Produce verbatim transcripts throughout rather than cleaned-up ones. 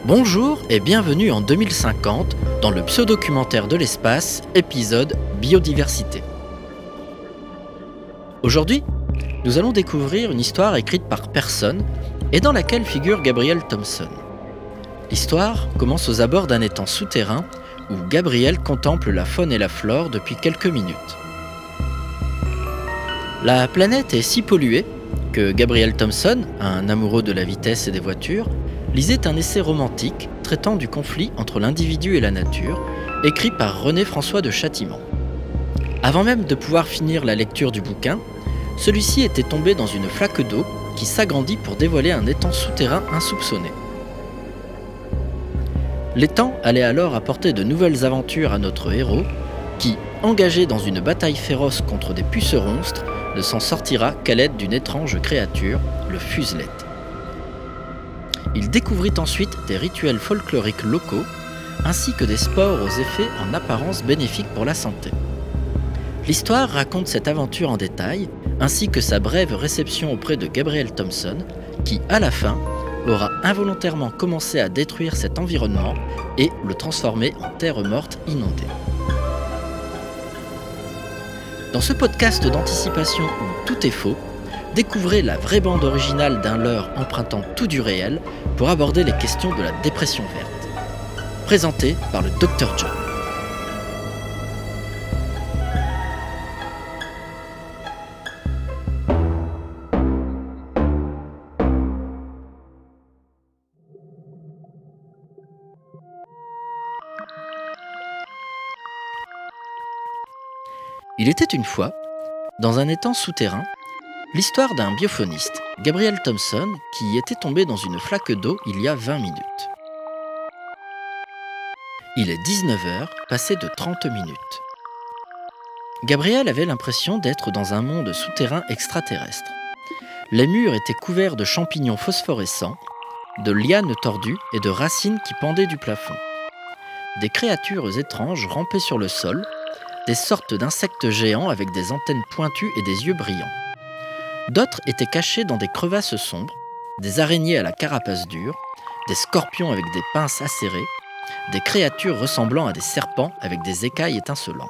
Bonjour et bienvenue en deux mille cinquante dans le pseudo-documentaire de l'espace, épisode Biodiversité. Aujourd'hui, nous allons découvrir une histoire écrite par personne et dans laquelle figure Gabriel Thompson. L'histoire commence aux abords d'un étang souterrain où Gabriel contemple la faune et la flore depuis quelques minutes. La planète est si polluée que Gabriel Thompson, un amoureux de la vitesse et des voitures, lisait un essai romantique traitant du conflit entre l'individu et la nature, écrit par René-François de Châtiment. Avant même de pouvoir finir la lecture du bouquin, celui-ci était tombé dans une flaque d'eau qui s'agrandit pour dévoiler un étang souterrain insoupçonné. L'étang allait alors apporter de nouvelles aventures à notre héros, qui, engagé dans une bataille féroce contre des puceronstres, ne s'en sortira qu'à l'aide d'une étrange créature, le fuselette. Il découvrit ensuite des rituels folkloriques locaux, ainsi que des sports aux effets en apparence bénéfiques pour la santé. L'histoire raconte cette aventure en détail, ainsi que sa brève réception auprès de Gabriel Thompson, qui, à la fin, aura involontairement commencé à détruire cet environnement et le transformer en terre morte inondée. Dans ce podcast d'anticipation où tout est faux, découvrez la vraie bande originale d'un leurre empruntant tout du réel pour aborder les questions de la dépression verte. Présenté par le docteur John. Il était une fois, dans un étang souterrain, l'histoire d'un biophoniste, Gabriel Thompson, qui était tombé dans une flaque d'eau il y a vingt minutes. Il est dix-neuf heures, passé de trente minutes. Gabriel avait l'impression d'être dans un monde souterrain extraterrestre. Les murs étaient couverts de champignons phosphorescents, de lianes tordues et de racines qui pendaient du plafond. Des créatures étranges rampaient sur le sol, des sortes d'insectes géants avec des antennes pointues et des yeux brillants. D'autres étaient cachés dans des crevasses sombres, des araignées à la carapace dure, des scorpions avec des pinces acérées, des créatures ressemblant à des serpents avec des écailles étincelantes.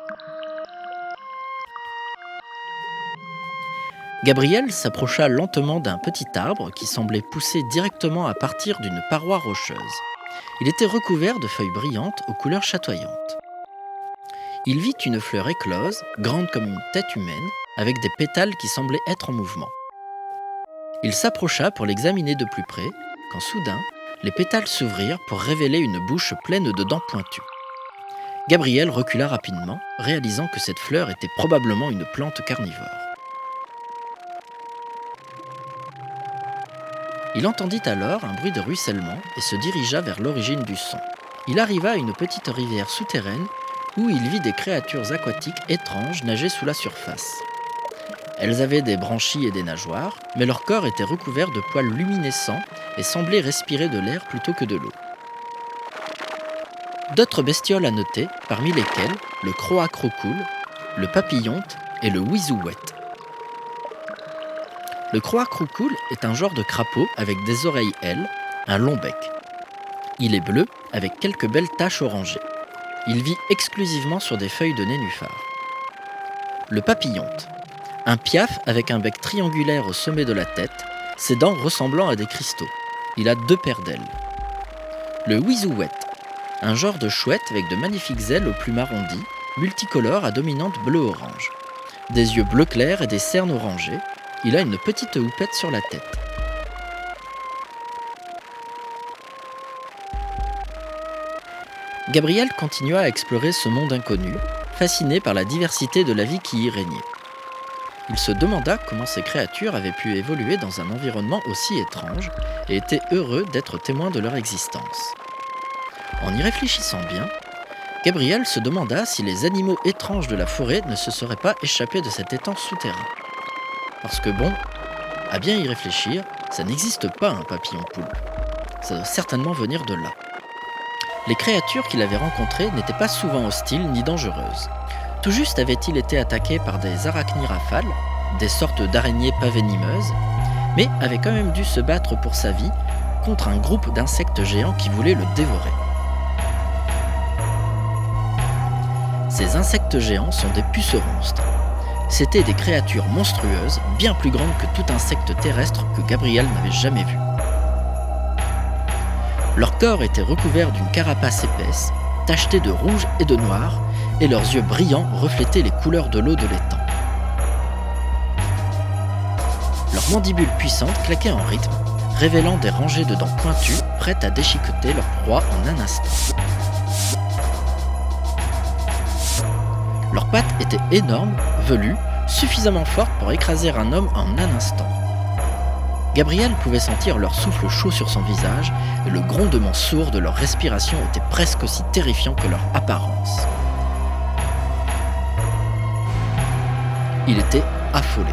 Gabriel s'approcha lentement d'un petit arbre qui semblait pousser directement à partir d'une paroi rocheuse. Il était recouvert de feuilles brillantes aux couleurs chatoyantes. Il vit une fleur éclose, grande comme une tête humaine, avec des pétales qui semblaient être en mouvement. Il s'approcha pour l'examiner de plus près, quand soudain, les pétales s'ouvrirent pour révéler une bouche pleine de dents pointues. Gabriel recula rapidement, réalisant que cette fleur était probablement une plante carnivore. Il entendit alors un bruit de ruissellement et se dirigea vers l'origine du son. Il arriva à une petite rivière souterraine où il vit des créatures aquatiques étranges nager sous la surface. Elles avaient des branchies et des nageoires, mais leur corps était recouvert de poils luminescents et semblait respirer de l'air plutôt que de l'eau. D'autres bestioles à noter, parmi lesquelles le croacrocoule, le papillonte et le ouisouette. Le croacrocoule est un genre de crapaud avec des oreilles ailes, un long bec. Il est bleu avec quelques belles taches orangées. Il vit exclusivement sur des feuilles de nénuphar. Le papillonte, un piaf avec un bec triangulaire au sommet de la tête, ses dents ressemblant à des cristaux. Il a deux paires d'ailes. Le ouisouette, un genre de chouette avec de magnifiques ailes aux plumes arrondies, multicolores à dominante bleu-orange. Des yeux bleu clair et des cernes orangées, il a une petite houppette sur la tête. Gabriel continua à explorer ce monde inconnu, fasciné par la diversité de la vie qui y régnait. Il se demanda comment ces créatures avaient pu évoluer dans un environnement aussi étrange et était heureux d'être témoin de leur existence. En y réfléchissant bien, Gabriel se demanda si les animaux étranges de la forêt ne se seraient pas échappés de cet étang souterrain. Parce que bon, à bien y réfléchir, ça n'existe pas un papillon-poule. Ça doit certainement venir de là. Les créatures qu'il avait rencontrées n'étaient pas souvent hostiles ni dangereuses. Tout juste avait-il été attaqué par des arachnirafales, des sortes d'araignées pas venimeuses, mais avait quand même dû se battre pour sa vie rencontre un groupe d'insectes géants qui voulaient le dévorer. Ces insectes géants sont des puceronstres. C'étaient des créatures monstrueuses, bien plus grandes que tout insecte terrestre que Gabriel n'avait jamais vu. Leur corps était recouvert d'une carapace épaisse, tachetée de rouge et de noir, et leurs yeux brillants reflétaient les couleurs de l'eau de l'étang. Leurs mandibules puissantes claquaient en rythme, révélant des rangées de dents pointues prêtes à déchiqueter leur proie en un instant. Leurs pattes étaient énormes, velues, suffisamment fortes pour écraser un homme en un instant. Gabriel pouvait sentir leur souffle chaud sur son visage et le grondement sourd de leur respiration était presque aussi terrifiant que leur apparence. Il était affolé.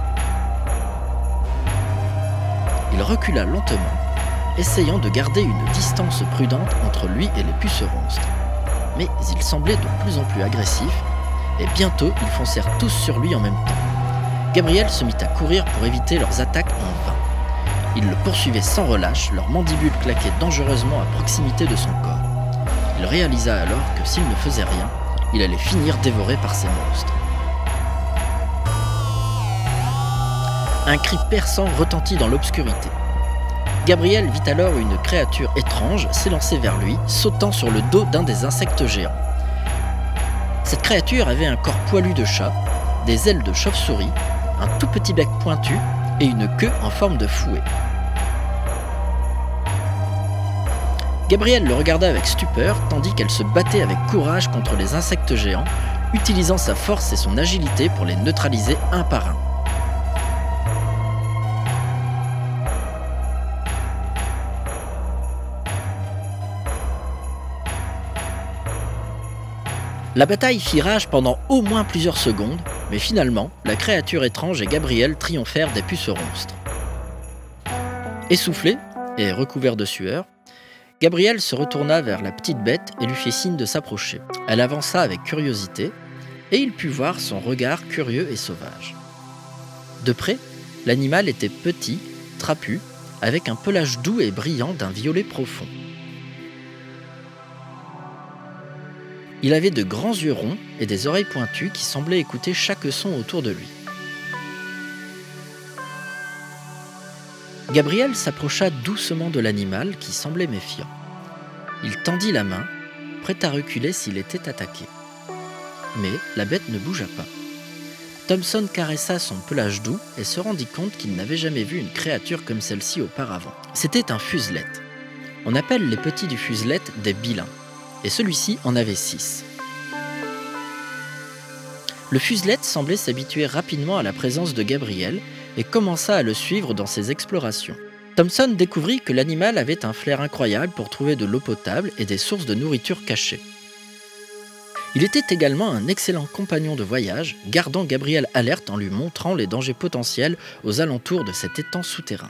Il recula lentement, essayant de garder une distance prudente entre lui et les puceronstres. Mais ils semblaient de plus en plus agressifs, et bientôt ils foncèrent tous sur lui en même temps. Gabriel se mit à courir pour éviter leurs attaques en vain. Ils le poursuivaient sans relâche, leurs mandibules claquaient dangereusement à proximité de son corps. Il réalisa alors que s'il ne faisait rien, il allait finir dévoré par ces monstres. Un cri perçant retentit dans l'obscurité. Gabriel vit alors une créature étrange s'élancer vers lui, sautant sur le dos d'un des insectes géants. Cette créature avait un corps poilu de chat, des ailes de chauve-souris, un tout petit bec pointu et une queue en forme de fouet. Gabriel le regarda avec stupeur tandis qu'elle se battait avec courage contre les insectes géants, utilisant sa force et son agilité pour les neutraliser un par un. La bataille fit rage pendant au moins plusieurs secondes, mais finalement, la créature étrange et Gabriel triomphèrent des puceronstres. Essoufflé et recouvert de sueur, Gabriel se retourna vers la petite bête et lui fit signe de s'approcher. Elle avança avec curiosité, et il put voir son regard curieux et sauvage. De près, l'animal était petit, trapu, avec un pelage doux et brillant d'un violet profond. Il avait de grands yeux ronds et des oreilles pointues qui semblaient écouter chaque son autour de lui. Gabriel s'approcha doucement de l'animal qui semblait méfiant. Il tendit la main, prêt à reculer s'il était attaqué. Mais la bête ne bougea pas. Thompson caressa son pelage doux et se rendit compte qu'il n'avait jamais vu une créature comme celle-ci auparavant. C'était un fuselette. On appelle les petits du fuselette des bilins. Et celui-ci en avait six. Le fuselette semblait s'habituer rapidement à la présence de Gabriel et commença à le suivre dans ses explorations. Thompson découvrit que l'animal avait un flair incroyable pour trouver de l'eau potable et des sources de nourriture cachées. Il était également un excellent compagnon de voyage, gardant Gabriel alerte en lui montrant les dangers potentiels aux alentours de cet étang souterrain.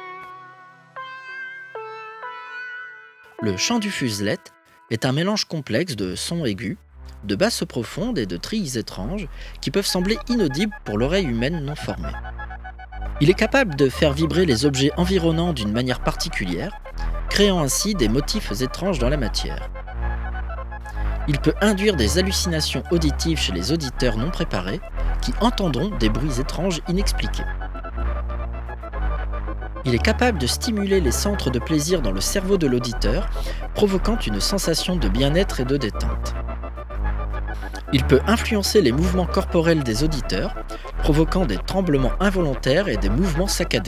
Le chant du fuselette est un mélange complexe de sons aigus, de basses profondes et de trilles étranges qui peuvent sembler inaudibles pour l'oreille humaine non formée. Il est capable de faire vibrer les objets environnants d'une manière particulière, créant ainsi des motifs étranges dans la matière. Il peut induire des hallucinations auditives chez les auditeurs non préparés qui entendront des bruits étranges inexpliqués. Il est capable de stimuler les centres de plaisir dans le cerveau de l'auditeur, provoquant une sensation de bien-être et de détente. Il peut influencer les mouvements corporels des auditeurs, provoquant des tremblements involontaires et des mouvements saccadés.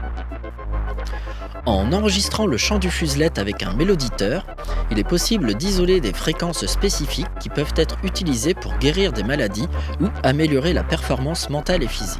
En enregistrant le chant du fuselette avec un méloditeur, il est possible d'isoler des fréquences spécifiques qui peuvent être utilisées pour guérir des maladies ou améliorer la performance mentale et physique.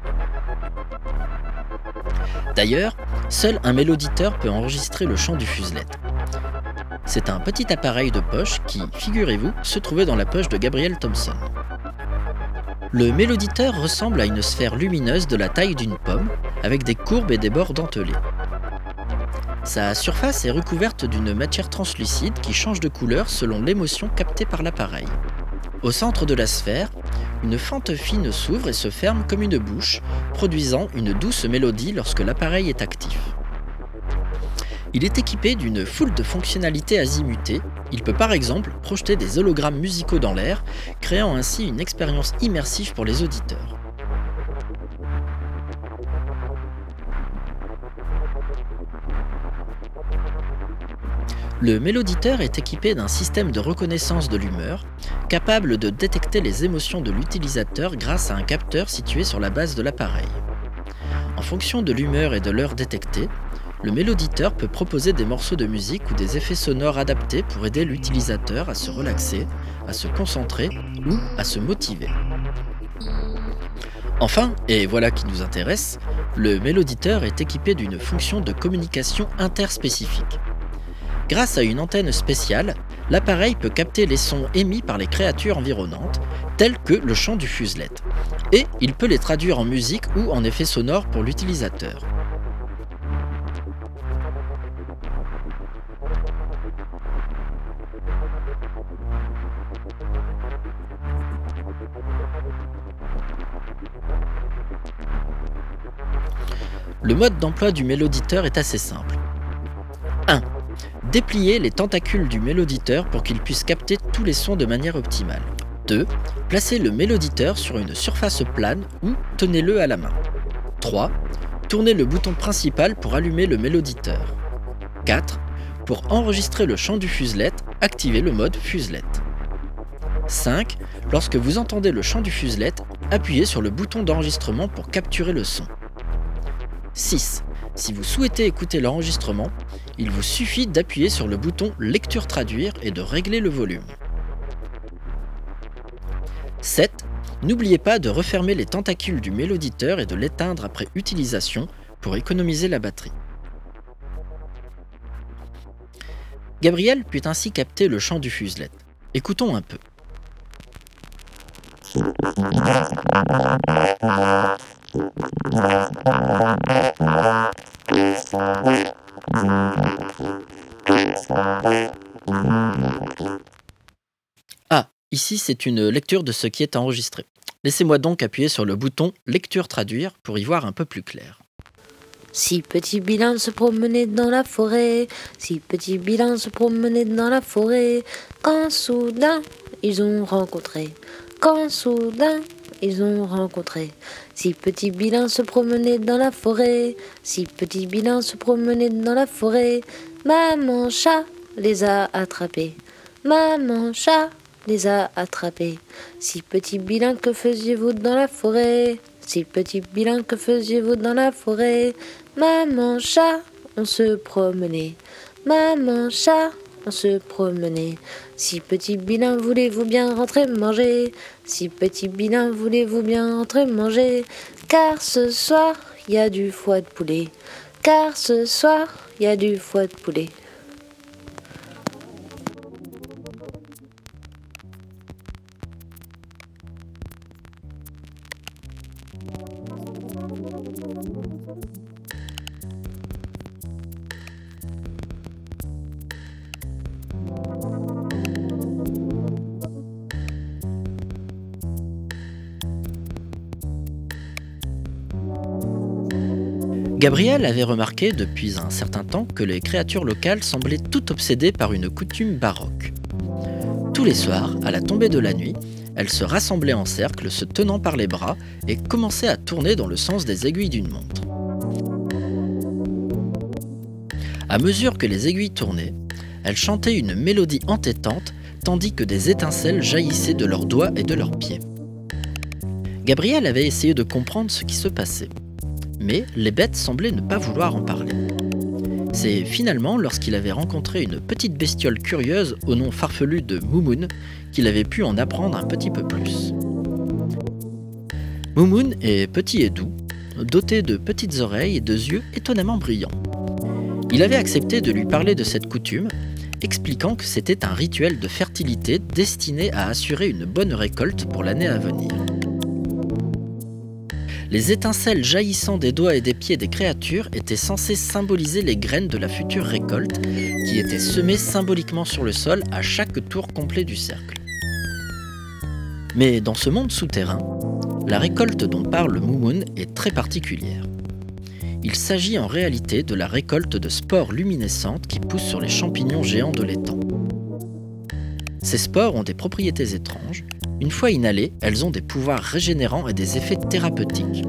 D'ailleurs, seul un méloditeur peut enregistrer le chant du fuselette. C'est un petit appareil de poche qui, figurez-vous, se trouvait dans la poche de Gabriel Thompson. Le méloditeur ressemble à une sphère lumineuse de la taille d'une pomme, avec des courbes et des bords dentelés. Sa surface est recouverte d'une matière translucide qui change de couleur selon l'émotion captée par l'appareil. Au centre de la sphère, une fente fine s'ouvre et se ferme comme une bouche, produisant une douce mélodie lorsque l'appareil est actif. Il est équipé d'une foule de fonctionnalités azimutées. Il peut par exemple projeter des hologrammes musicaux dans l'air, créant ainsi une expérience immersive pour les auditeurs. Le méloditeur est équipé d'un système de reconnaissance de l'humeur, capable de détecter les émotions de l'utilisateur grâce à un capteur situé sur la base de l'appareil. En fonction de l'humeur et de l'heure détectée, le méloditeur peut proposer des morceaux de musique ou des effets sonores adaptés pour aider l'utilisateur à se relaxer, à se concentrer ou à se motiver. Enfin, et voilà qui nous intéresse, le méloditeur est équipé d'une fonction de communication interspécifique. Grâce à une antenne spéciale, l'appareil peut capter les sons émis par les créatures environnantes, tels que le chant du fuselet, et il peut les traduire en musique ou en effets sonores pour l'utilisateur. Le mode d'emploi du méloditeur est assez simple. un. Déplier les tentacules du méloditeur pour qu'il puisse capter tous les sons de manière optimale. deux. Placez le méloditeur sur une surface plane ou tenez-le à la main. trois. Tournez le bouton principal pour allumer le méloditeur. quatre. Pour enregistrer le chant du fuselet, activez le mode fuselet. cinq. Lorsque vous entendez le chant du fuselet, appuyez sur le bouton d'enregistrement pour capturer le son. six. Si vous souhaitez écouter l'enregistrement, il vous suffit d'appuyer sur le bouton Lecture traduire et de régler le volume. sept. N'oubliez pas de refermer les tentacules du méloditeur et de l'éteindre après utilisation pour économiser la batterie. Gabriel put ainsi capter le chant du fuselet. Écoutons un peu. Ah, ici c'est une lecture de ce qui est enregistré. Laissez-moi donc appuyer sur le bouton Lecture traduire pour y voir un peu plus clair. Six petits bilans se promenaient dans la forêt, six petits bilans se promenaient dans la forêt, quand soudain ils ont rencontré, quand soudain ils ont rencontré. Six petits bilans se promenaient dans la forêt, six petits bilans se promenaient dans la forêt, maman chat les a attrapés, maman chat les a attrapés. Six petits bilans, que faisiez-vous dans la forêt? Six petits bilans, que faisiez-vous dans la forêt? Maman chat, on se promenait, maman chat, on se promenait. Six petits bilans, voulez-vous bien rentrer manger? Six petits bilans, voulez-vous bien rentrer manger? Car ce soir, il y a du foie de poulet, car ce soir, il y a du foie de poulet. Gabriel avait remarqué depuis un certain temps que les créatures locales semblaient toutes obsédées par une coutume baroque. Tous les soirs, à la tombée de la nuit, elles se rassemblaient en cercle, se tenant par les bras, et commençaient à tourner dans le sens des aiguilles d'une montre. À mesure que les aiguilles tournaient, elles chantaient une mélodie entêtante, tandis que des étincelles jaillissaient de leurs doigts et de leurs pieds. Gabriel avait essayé de comprendre ce qui se passait. Mais les bêtes semblaient ne pas vouloir en parler. C'est finalement lorsqu'il avait rencontré une petite bestiole curieuse au nom farfelu de Moumoun qu'il avait pu en apprendre un petit peu plus. Moumoun est petit et doux, doté de petites oreilles et de yeux étonnamment brillants. Il avait accepté de lui parler de cette coutume, expliquant que c'était un rituel de fertilité destiné à assurer une bonne récolte pour l'année à venir. Les étincelles jaillissant des doigts et des pieds des créatures étaient censées symboliser les graines de la future récolte, qui étaient semées symboliquement sur le sol à chaque tour complet du cercle. Mais dans ce monde souterrain, la récolte dont parle Moumoun est très particulière. Il s'agit en réalité de la récolte de spores luminescentes qui poussent sur les champignons géants de l'étang. Ces spores ont des propriétés étranges. Une fois inhalées, elles ont des pouvoirs régénérants et des effets thérapeutiques.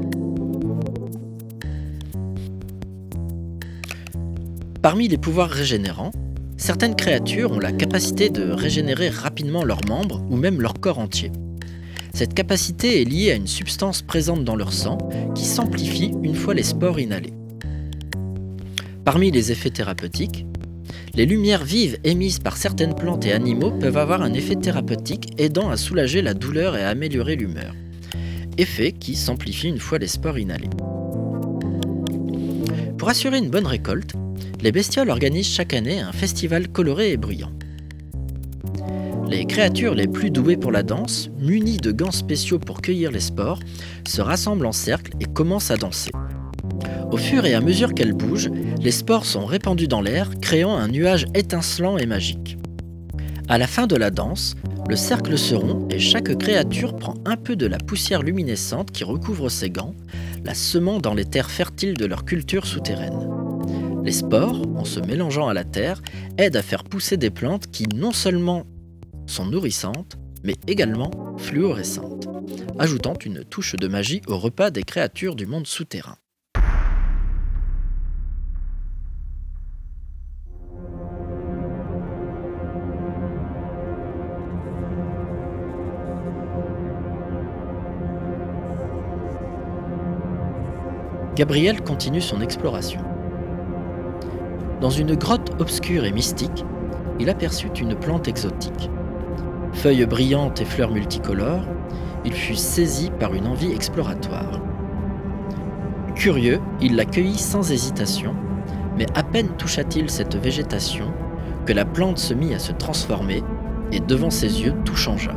Parmi les pouvoirs régénérants, certaines créatures ont la capacité de régénérer rapidement leurs membres ou même leur corps entier. Cette capacité est liée à une substance présente dans leur sang qui s'amplifie une fois les spores inhalées. Parmi les effets thérapeutiques, les lumières vives émises par certaines plantes et animaux peuvent avoir un effet thérapeutique aidant à soulager la douleur et à améliorer l'humeur. Effet qui s'amplifie une fois les spores inhalées. Pour assurer une bonne récolte, les bestioles organisent chaque année un festival coloré et bruyant. Les créatures les plus douées pour la danse, munies de gants spéciaux pour cueillir les spores, se rassemblent en cercle et commencent à danser. Au fur et à mesure qu'elles bougent, les spores sont répandues dans l'air, créant un nuage étincelant et magique. À la fin de la danse, le cercle se rompt et chaque créature prend un peu de la poussière luminescente qui recouvre ses gants, la semant dans les terres fertiles de leur culture souterraine. Les spores, en se mélangeant à la terre, aident à faire pousser des plantes qui non seulement sont nourrissantes, mais également fluorescentes, ajoutant une touche de magie au repas des créatures du monde souterrain. Gabriel continue son exploration. Dans une grotte obscure et mystique, il aperçut une plante exotique. Feuilles brillantes et fleurs multicolores, il fut saisi par une envie exploratoire. Curieux, il la cueillit sans hésitation, mais à peine toucha-t-il cette végétation que la plante se mit à se transformer et devant ses yeux tout changea.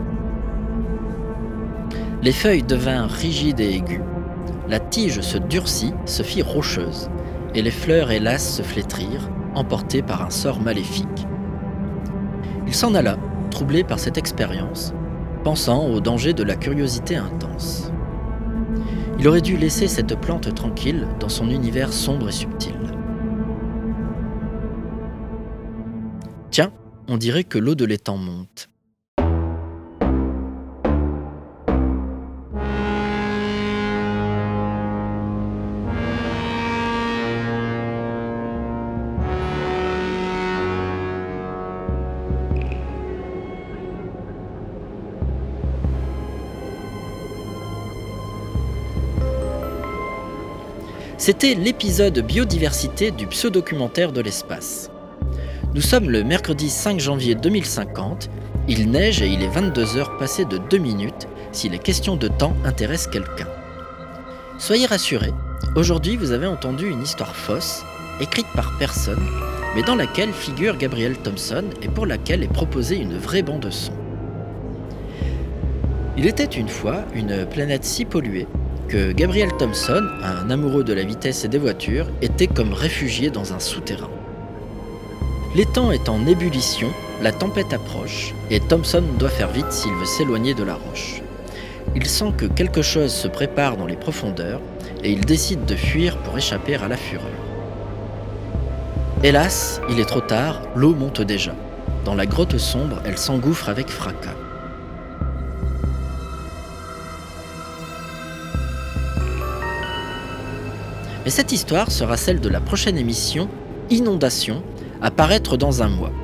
Les feuilles devinrent rigides et aiguës, la tige se durcit, se fit rocheuse, et les fleurs hélas se flétrirent, emportées par un sort maléfique. Il s'en alla, troublé par cette expérience, pensant au danger de la curiosité intense. Il aurait dû laisser cette plante tranquille dans son univers sombre et subtil. Tiens, on dirait que l'eau de l'étang monte. C'était l'épisode biodiversité du pseudo-documentaire de l'espace. Nous sommes le mercredi cinq janvier deux mille cinquante, il neige et il est vingt-deux heures passées de deux minutes si les questions de temps intéressent quelqu'un. Soyez rassurés, aujourd'hui vous avez entendu une histoire fausse, écrite par personne, mais dans laquelle figure Gabriel Thompson et pour laquelle est proposée une vraie bande-son. Il était une fois une planète si polluée que Gabriel Thompson, un amoureux de la vitesse et des voitures, était comme réfugié dans un souterrain. L'étang est en ébullition, la tempête approche, et Thompson doit faire vite s'il veut s'éloigner de la roche. Il sent que quelque chose se prépare dans les profondeurs, et il décide de fuir pour échapper à la fureur. Hélas, il est trop tard, l'eau monte déjà. Dans la grotte sombre, elle s'engouffre avec fracas. Mais cette histoire sera celle de la prochaine émission Inondation, à paraître dans un mois.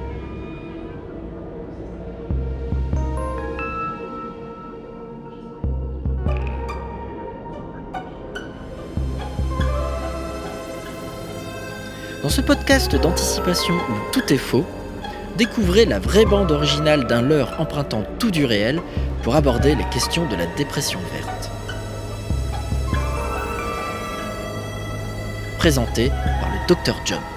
Dans ce podcast d'anticipation où tout est faux, découvrez la vraie bande originale d'un leurre empruntant tout du réel pour aborder les questions de la dépression verte. Présenté par le docteur John.